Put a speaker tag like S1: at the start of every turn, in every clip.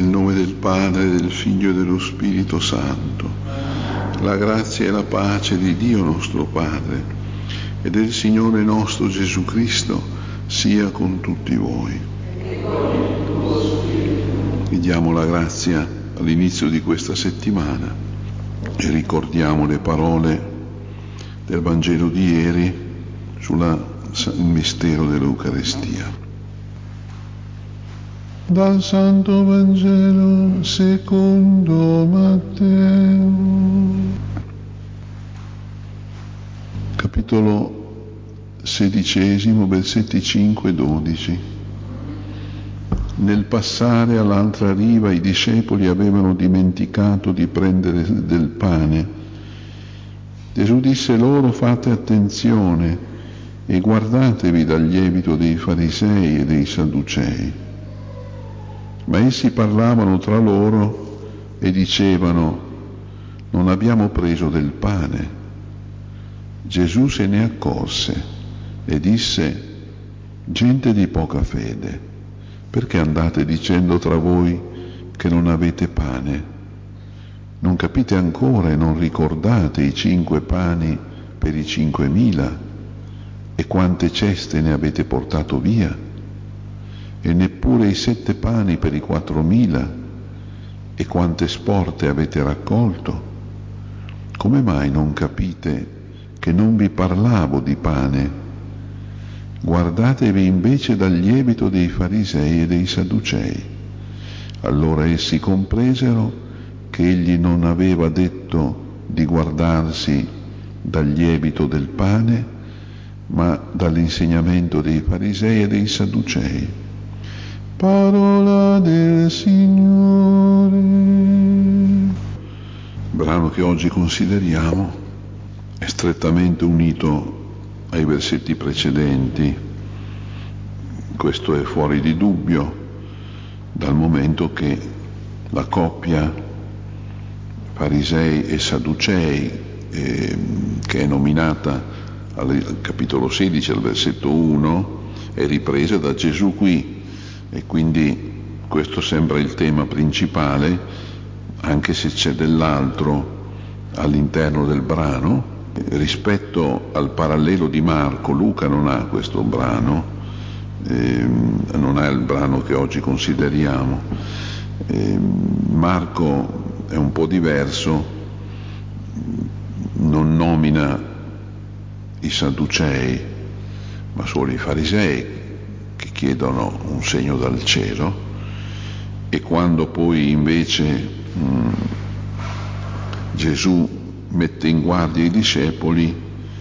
S1: Nel nome del Padre, del Figlio e dello Spirito Santo. La grazia e la pace di Dio nostro Padre e del Signore nostro Gesù Cristo sia con tutti voi. Chiediamo la grazia all'inizio di questa settimana e ricordiamo le parole del Vangelo di ieri sul mistero dell'Eucaristia. Dal Santo Vangelo secondo Matteo. Capitolo 16, versetti 5 e 12. Nel passare all'altra riva i discepoli avevano dimenticato di prendere del pane. Gesù disse loro: fate attenzione e guardatevi dal lievito dei farisei e dei sadducei. Ma essi parlavano tra loro e dicevano: non abbiamo preso del pane. Gesù se ne accorse e disse: gente di poca fede, perché andate dicendo tra voi che non avete pane? Non capite ancora e non ricordate i 5 pani per i 5.000 e quante ceste ne avete portato via? E neppure i 7 pani per i 4.000 e quante sporte avete raccolto? Come mai non capite che non vi parlavo di pane? Guardatevi invece dal lievito dei farisei e dei sadducei. Allora essi compresero che egli non aveva detto di guardarsi dal lievito del pane, ma dall'insegnamento dei farisei e dei sadducei. Parola del Signore. Il brano che oggi consideriamo è strettamente unito ai versetti precedenti. Questo è fuori di dubbio, dal momento che la coppia farisei e sadducei, che è nominata al capitolo 16, al versetto 1, è ripresa da Gesù qui. E quindi questo sembra il tema principale, anche se c'è dell'altro all'interno del brano. Rispetto al parallelo di Marco, Luca non ha questo brano, non ha il brano che oggi consideriamo. Marco è un po' diverso, non nomina i sadducei, ma solo i farisei, che chiedono un segno dal cielo, e quando poi invece Gesù mette in guardia i discepoli,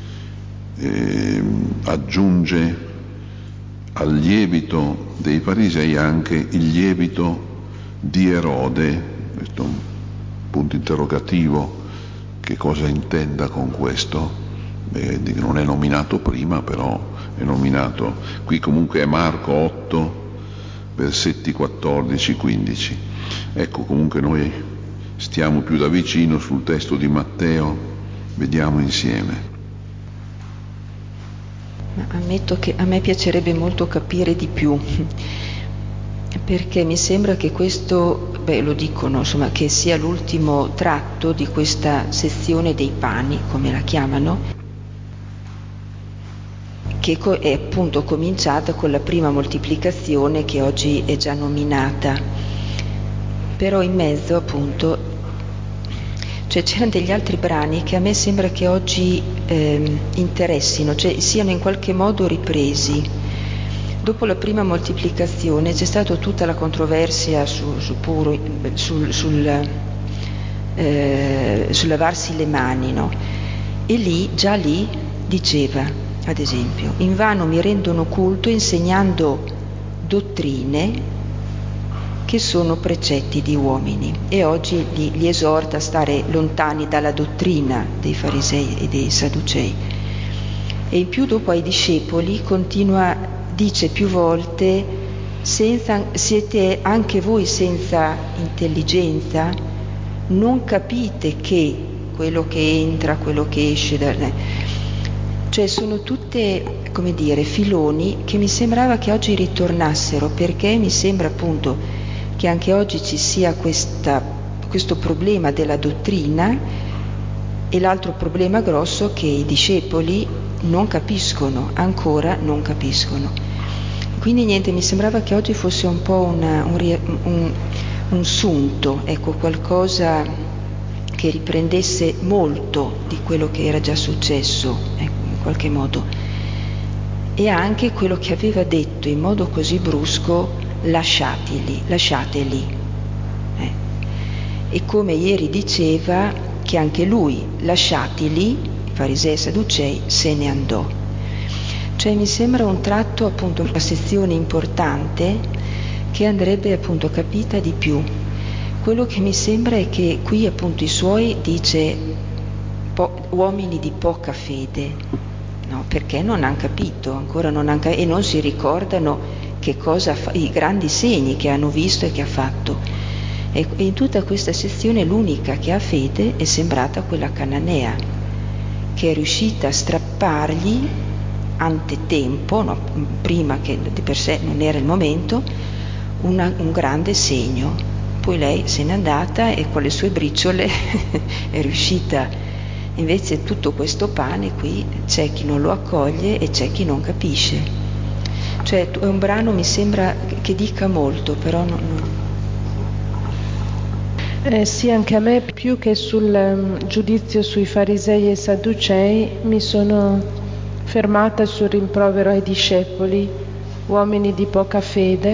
S1: aggiunge al lievito dei farisei anche il lievito di Erode. Questo è un punto interrogativo, che cosa intenda con questo? Non è nominato prima, però è nominato qui. Comunque è Marco 8, versetti 14-15. Ecco, comunque noi stiamo più da vicino sul testo di Matteo, vediamo insieme.
S2: Ammetto che a me piacerebbe molto capire di più, perché mi sembra che questo, lo dicono, insomma, che sia l'ultimo tratto di questa sezione dei pani, come la chiamano, che è appunto cominciata con la prima moltiplicazione che oggi è già nominata, però in mezzo appunto c'erano degli altri brani che a me sembra che oggi interessino, siano in qualche modo ripresi. Dopo la prima moltiplicazione c'è stata tutta la controversia sul lavarsi le mani, no? E già lì diceva, ad esempio: invano mi rendono culto insegnando dottrine che sono precetti di uomini, e oggi li esorta a stare lontani dalla dottrina dei farisei e dei sadducei. E in più dopo ai discepoli dice più volte: siete anche voi senza intelligenza? Non capite che quello che entra, quello che esce sono tutte, come dire, filoni che mi sembrava che oggi ritornassero, perché mi sembra appunto che anche oggi ci sia questo problema della dottrina, e l'altro problema grosso che i discepoli non capiscono, ancora non capiscono. Quindi niente, mi sembrava che oggi fosse un po' un sunto, ecco, qualcosa che riprendesse molto di quello che era già successo, ecco, in qualche modo. E anche quello che aveva detto in modo così brusco: lasciateli. E come ieri diceva che anche lui, lasciatili, i farisei e sadducei, se ne andò. Cioè mi sembra un tratto, appunto, una sezione importante che andrebbe appunto capita di più. Quello che mi sembra è che qui appunto i suoi dice uomini di poca fede, no? Perché non hanno capito, ancora e non si ricordano che cosa i grandi segni che hanno visto e che ha fatto. E in tutta questa sezione l'unica che ha fede è sembrata quella cananea, che è riuscita a strappargli antetempo, no? Prima che di per sé non era il momento, un grande segno. Poi lei se n'è andata e con le sue briciole è riuscita. Invece tutto questo pane qui c'è chi non lo accoglie e c'è chi non capisce. Cioè è un brano, mi sembra, che dica molto, però non.
S3: Sì, anche a me, più che sul giudizio sui farisei e sadducei, mi sono fermata sul rimprovero ai discepoli, uomini di poca fede,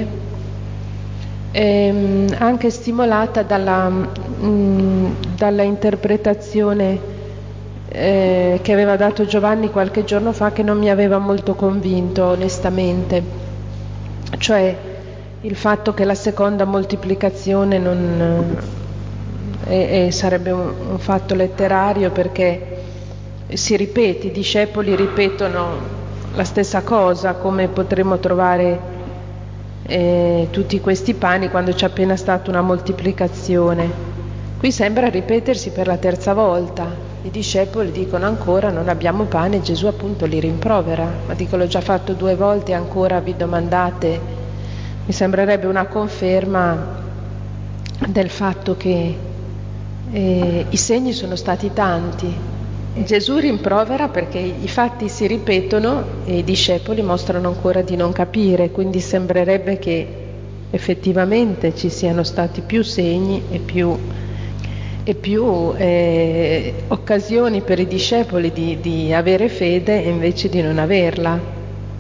S3: anche stimolata dalla interpretazione che aveva dato Giovanni qualche giorno fa, che non mi aveva molto convinto onestamente, cioè il fatto che la seconda moltiplicazione non sarebbe un fatto letterario, perché si ripete, i discepoli ripetono la stessa cosa, come potremmo trovare tutti questi pani quando c'è appena stata una moltiplicazione. Qui sembra ripetersi per la terza volta. I discepoli dicono ancora non abbiamo pane, Gesù appunto li rimprovera, ma dico l'ho già fatto 2 volte e ancora vi domandate. Mi sembrerebbe una conferma del fatto che i segni sono stati tanti. Gesù rimprovera perché i fatti si ripetono e i discepoli mostrano ancora di non capire, quindi sembrerebbe che effettivamente ci siano stati più segni e più occasioni per i discepoli di avere fede invece di non averla.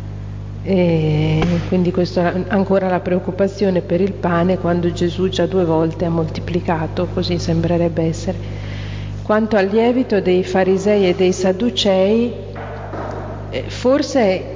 S3: E quindi questo è ancora la preoccupazione per il pane, quando Gesù già 2 volte ha moltiplicato, così sembrerebbe essere. Quanto al lievito dei farisei e dei sadducei, forse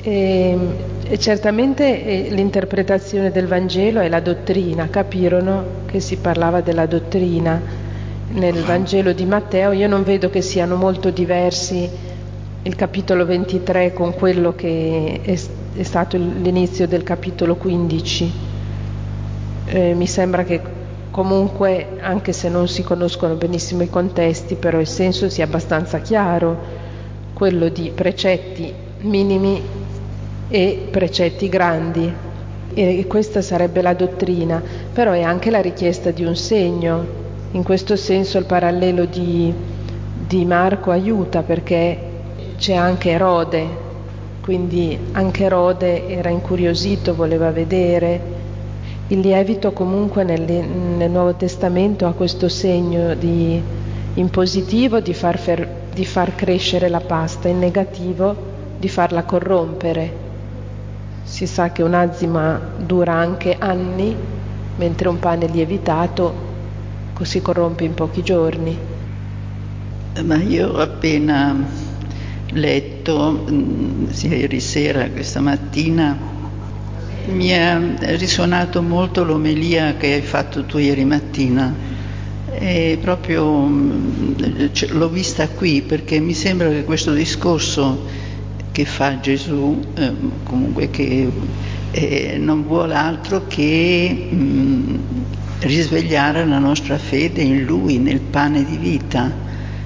S3: certamente l'interpretazione del Vangelo è la dottrina, capirono che si parlava della dottrina nel Vangelo di Matteo. Io non vedo che siano molto diversi il capitolo 23 con quello che è stato l'inizio del capitolo 15. Mi sembra che comunque, anche se non si conoscono benissimo i contesti, però il senso sia abbastanza chiaro, quello di precetti minimi e precetti grandi, e questa sarebbe la dottrina, però è anche la richiesta di un segno. In questo senso il parallelo di Marco aiuta, perché c'è anche Erode, quindi anche Erode era incuriosito, voleva vedere. Il lievito comunque nel Nuovo Testamento ha questo segno in positivo di far crescere la pasta, in negativo di farla corrompere. Si sa che un'azima dura anche anni, mentre un pane lievitato si corrompe in pochi giorni.
S4: Ma io ho appena letto, sia ieri sera, questa mattina, mi ha risuonato molto l'omelia che hai fatto tu ieri mattina, e proprio l'ho vista qui, perché mi sembra che questo discorso che fa Gesù, comunque che non vuole altro che risvegliare la nostra fede in Lui, nel pane di vita.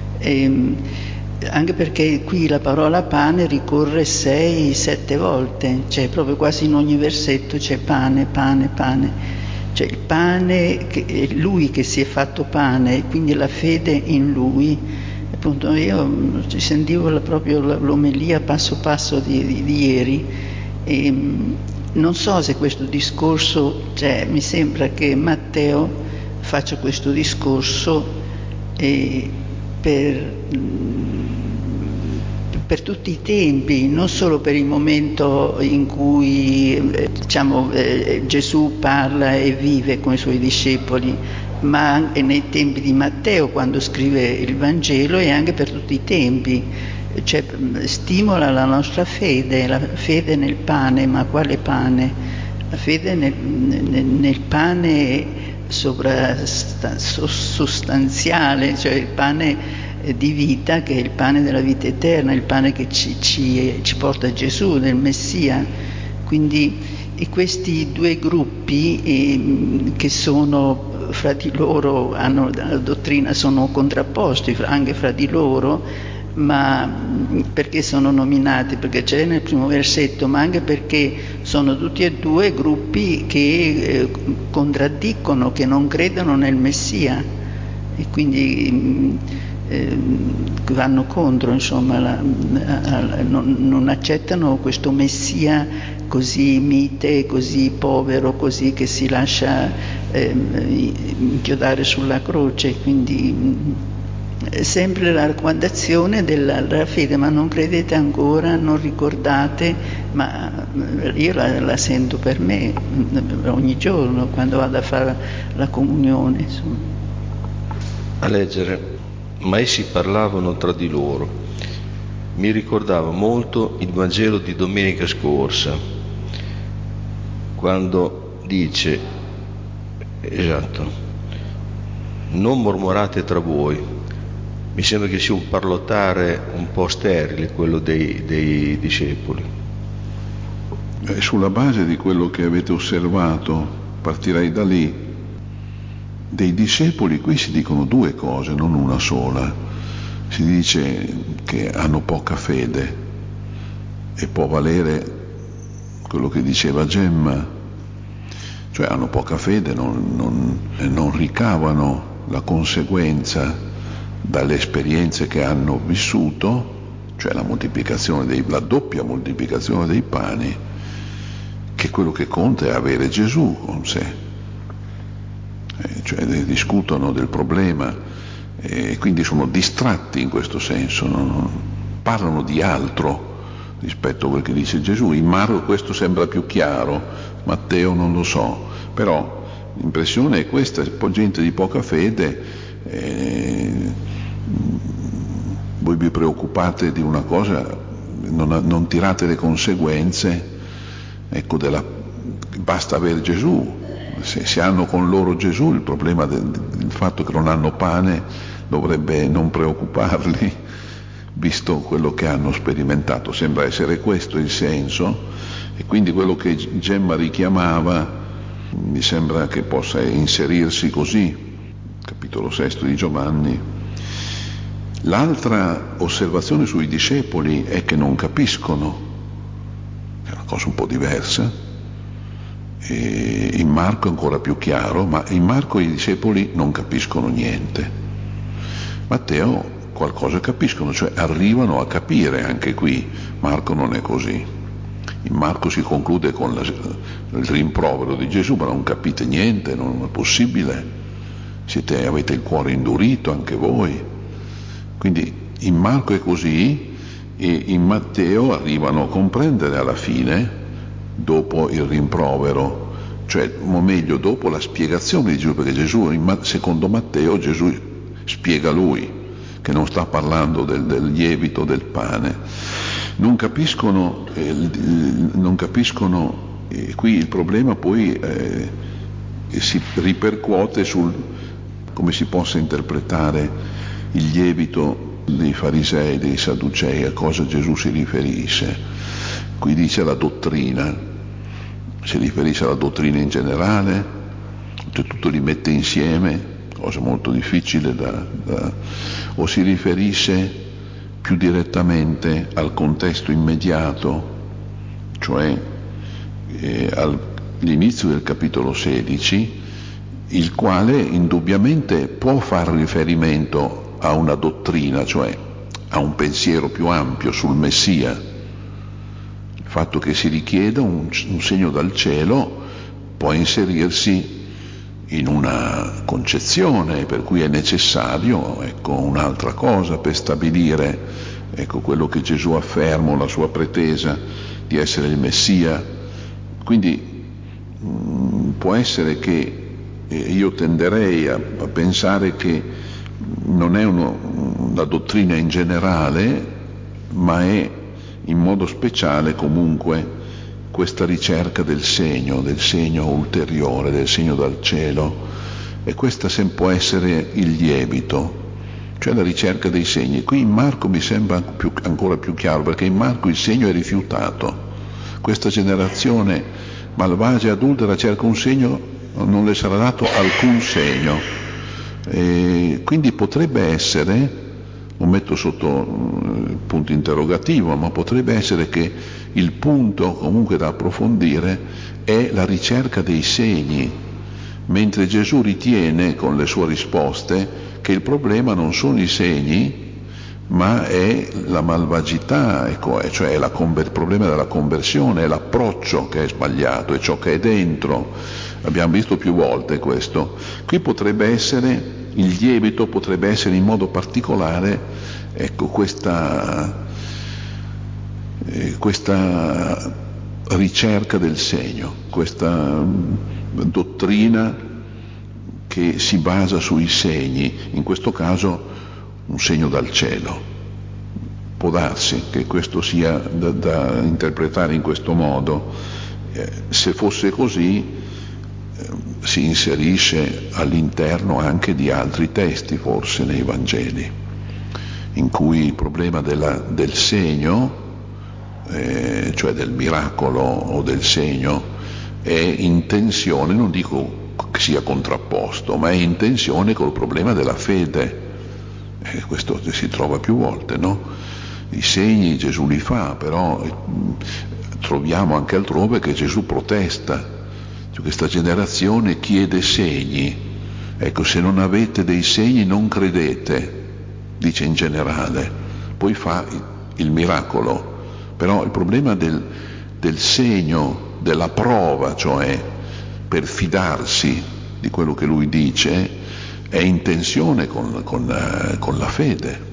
S4: Anche perché qui la parola pane ricorre 6-7 volte, cioè proprio quasi in ogni versetto c'è pane, pane, pane. cioè il pane, è lui che si è fatto pane, quindi la fede in lui. Appunto io ci sentivo proprio l'omelia passo passo di ieri e non so se questo discorso, cioè mi sembra che Matteo faccia questo discorso per tutti i tempi, non solo per il momento in cui Gesù parla e vive con i suoi discepoli, ma anche nei tempi di Matteo quando scrive il Vangelo, e anche per tutti i tempi. Cioè, stimola la nostra fede, la fede nel pane. Ma quale pane? La fede nel pane sostanziale, cioè il pane di vita, che è il pane della vita eterna, il pane che ci porta a Gesù, nel Messia. Quindi questi due gruppi che sono fra di loro, hanno la dottrina, sono contrapposti anche fra di loro, ma perché sono nominati? Perché c'è nel primo versetto, ma anche perché sono tutti e due gruppi che contraddicono, che non credono nel Messia e quindi vanno contro, insomma, non accettano questo Messia così mite, così povero, così che si lascia inchiodare sulla croce. Quindi sempre la raccomandazione della fede, ma non credete ancora, non ricordate, ma io la sento per me ogni giorno quando vado a fare la comunione, insomma.
S5: A leggere: ma essi parlavano tra di loro. Mi ricordava molto il Vangelo di domenica scorsa, quando dice, non mormorate tra voi. Mi sembra che sia un parlottare un po' sterile quello dei discepoli.
S1: Sulla base di quello che avete osservato, partirei da lì. Dei discepoli qui si dicono due cose, non una sola. Si dice che hanno poca fede, e può valere quello che diceva Gemma, cioè hanno poca fede, non ricavano la conseguenza dalle esperienze che hanno vissuto, cioè la doppia moltiplicazione dei pani, che quello che conta è avere Gesù con sé. Cioè discutono del problema e quindi sono distratti in questo senso, parlano di altro rispetto a quel che dice Gesù. In Marco questo sembra più chiaro, Matteo non lo so, però l'impressione è questa: gente di poca fede. Voi vi preoccupate di una cosa, non tirate le conseguenze, ecco, basta avere Gesù. Se hanno con loro Gesù, il problema del fatto che non hanno pane dovrebbe non preoccuparli, visto quello che hanno sperimentato. Sembra essere questo il senso, e quindi quello che Gemma richiamava mi sembra che possa inserirsi così. Capitolo 6 di Giovanni. L'altra osservazione sui discepoli è che non capiscono, è una cosa un po' diversa, e in Marco è ancora più chiaro, ma in Marco i discepoli non capiscono niente. Matteo qualcosa capiscono, cioè arrivano a capire. Anche qui Marco non è così. In Marco si conclude con il rimprovero di Gesù: ma non capite niente, non è possibile, avete il cuore indurito anche voi. Quindi in Marco è così, e in Matteo arrivano a comprendere alla fine, dopo il rimprovero, cioè, o meglio, dopo la spiegazione di Gesù, perché Gesù, secondo Matteo, Gesù spiega lui, che non sta parlando del lievito del pane. Non capiscono, qui il problema poi si ripercuote sul come si possa interpretare il lievito dei farisei, dei sadducei, a cosa Gesù si riferisce. Qui dice la dottrina, si riferisce alla dottrina in generale, tutto li mette insieme, cosa molto difficile o si riferisce più direttamente al contesto immediato, cioè all'inizio del capitolo 16 il quale indubbiamente può fare riferimento a una dottrina, cioè a un pensiero più ampio sul Messia. Il fatto che si richieda un segno dal cielo può inserirsi in una concezione per cui è necessario, ecco, un'altra cosa per stabilire, ecco, quello che Gesù afferma, la sua pretesa di essere il Messia. Quindi può essere che io tenderei a pensare che non è una dottrina in generale, ma è in modo speciale comunque questa ricerca del segno ulteriore, del segno dal cielo, e questa può essere il lievito, cioè la ricerca dei segni. Qui in Marco mi sembra ancora più chiaro, perché in Marco il segno è rifiutato. Questa generazione malvagia e adultera cerca un segno, non le sarà dato alcun segno. Quindi potrebbe essere, lo metto sotto punto interrogativo, ma potrebbe essere che il punto comunque da approfondire è la ricerca dei segni, mentre Gesù ritiene con le sue risposte che il problema non sono i segni, ma è la malvagità, ecco, cioè il problema della conversione, è l'approccio che è sbagliato, è ciò che è dentro. Abbiamo visto più volte questo. Qui potrebbe essere il lievito, potrebbe essere in modo particolare, ecco, questa ricerca del segno, questa dottrina che si basa sui segni, in questo caso un segno dal cielo. Può darsi che questo sia da interpretare in questo modo. Se fosse così, si inserisce all'interno anche di altri testi, forse nei Vangeli, in cui il problema del segno, cioè del miracolo o del segno, è in tensione, non dico che sia contrapposto, ma è in tensione col problema della fede. Questo si trova più volte, no? I segni Gesù li fa, però troviamo anche altrove che Gesù protesta. Cioè, questa generazione chiede segni. Ecco, se non avete dei segni non credete, dice in generale. Poi fa il miracolo. Però il problema del segno, della prova, cioè per fidarsi di quello che lui dice, è in tensione con la fede.